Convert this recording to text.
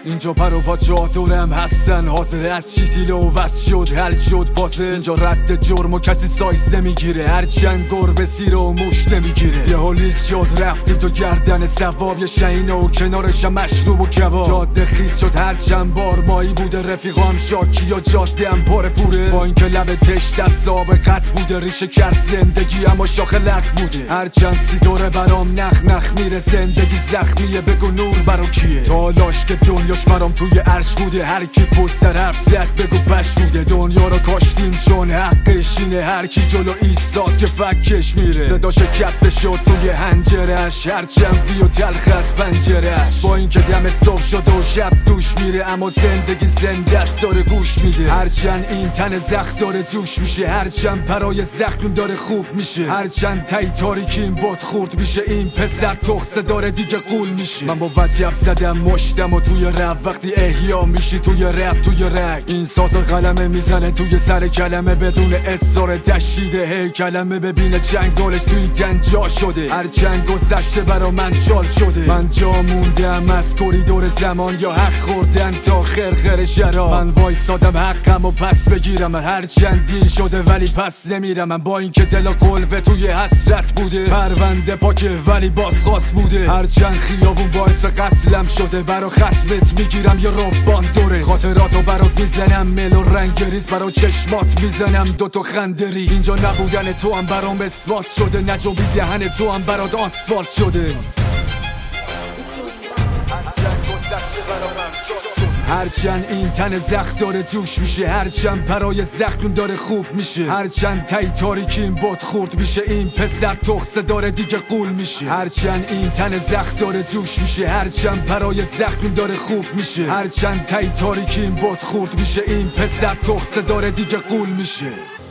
اینجا پر و پاچه دورم هستن، حاضر از چیتیل و وست شد حل شد بازه. اینجا رد جرم و کسی سایز نمیگیره، هر چند گربه سیر و موش نمیگیره. یه هولیز شد رفتی تو گردن ثواب، یه شهینه و کنارشم مشروب و کباب. جاده خیز شد هر چند بار مایی بوده، رفیقام شاکی و جاده هم پر پوره. با اینکه لب تشت از سابقت بوده، ریشه کرد زندگی اما شاخ لق بوده. هر چند سیگاره برام نخ میره، زندگی زخمیه بگو نور برا کیه. تالاش که دنیاش برام توی عرش بوده، هر کی پشت حرف زد بگو بش بوده. دنیا رو کاشتیم چون حقش اینه، هر کی جلو ایستاد که فکش میره. صدا شکسته شد توی هنجرش، هرچند ویو تلخ از پنجرش. با اینکه دم صبح شد و شب دوش میره، اما زندگی زنده است داره گوش میده. هرچند این تن زخم داره جوش میشه، هرچند برای زخم داره خوب میشه. هرچند تای تاریکی این باد خورد میشه، این پسر تخصه داره دیگه قول میشه. من با وجب زدم مشتم و توی رپ، وقتی احیا میشی توی رپ توی رگ. این ساز قلمه میزنه توی سر کلمه، بدون اصرار دشیده هی کلمه. ببینه جنگالش توی دنجا شده، هر جنگ گذشته برا من چال شده. من جا موندم از کوریدور زمان، یا حق خوردن تا خرخر شراب. من وایسادم حقم و پس بگیرم، هر چند دیر شده ولی پس نمیرم. من با اینکه دل و قلبه توی حسرت بوده، پرونده پاکه ولی بازخواست بوده. هر چند خیابون باعث قتلم شده، برا ختمت میگیرم یا ربان دوره. خاطراتو برات میزنم مل و رنگ ریز، برا چشمات میزنم دوتا خنده ریز. اینجا نبودن تو هم برام اثبات شده، نجوی دهن تو هم برات آسفالت شده. هرچند این تن زخم داره جوش میشه، هرچند برای زخم داره خوب میشه. هرچند تای تاریکی این باد خورد میشه، این پسر تخصه داره دیگه قول میشه. هرچند این تن زخم داره جوش میشه، هرچند برای زخم داره خوب میشه. هرچند تای تاریکی این باد خورد میشه، این پسر تخصه داره دیگه قول میشه.